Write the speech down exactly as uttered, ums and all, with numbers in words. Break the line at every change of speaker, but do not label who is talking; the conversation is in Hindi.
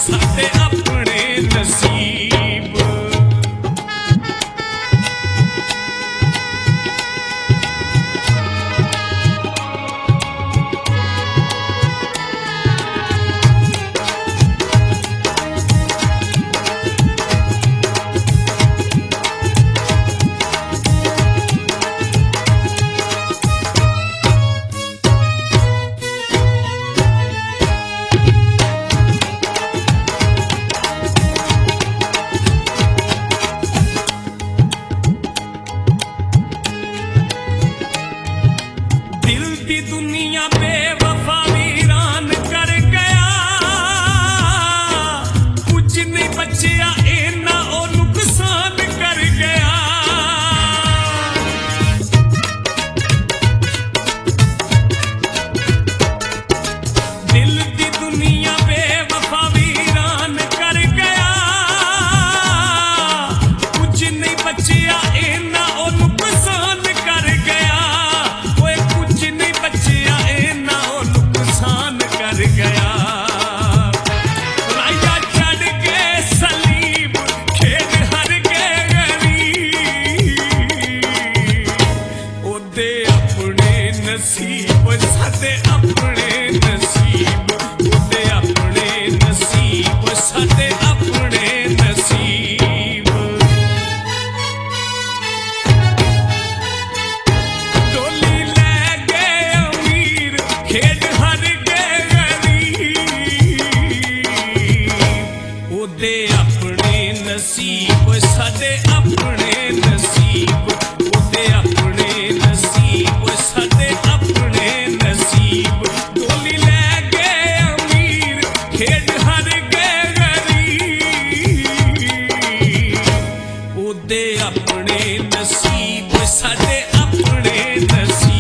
साडे अपने नसीब। दिल दी दुनिया बेवफा वीरान कर गया, कुछ नहीं बचिया इना ओ नुकसान कर गया। दिल दी दुनिया बेवफा वीरान कर गया, कुछ नहीं बचिया इना ओ नुकसान कर गया। गया राया चढ़ के सलीब खेद हर के गरीब, ओदे अपने नसीब साडे अपने नसीब, ओदे अपने नसीब साडे अपने नसीब। डोली ले गए अमीर खेद हर ओदे अपने नसीब साडे अपने नसीब, ओदे अपने नसीब साडे अपने नसीब। डोली ले गए अमीर खेड हर गए गरीब, ओदे अपने नसीब साडे अपने नसीब।